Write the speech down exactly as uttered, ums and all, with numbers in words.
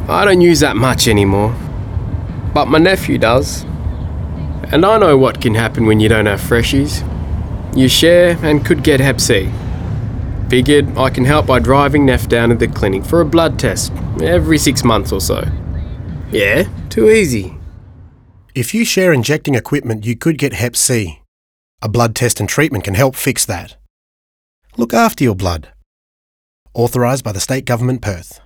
I don't use that much anymore, but my nephew does. And I know what can happen when you don't have freshies. You share and could get hep C. Figured I can help by driving Neff down to the clinic for a blood test every six months or so. Yeah, too easy. If you share injecting equipment, you could get hep C. A blood test and treatment can help fix that. Look after your blood. Authorised by the State Government, Perth.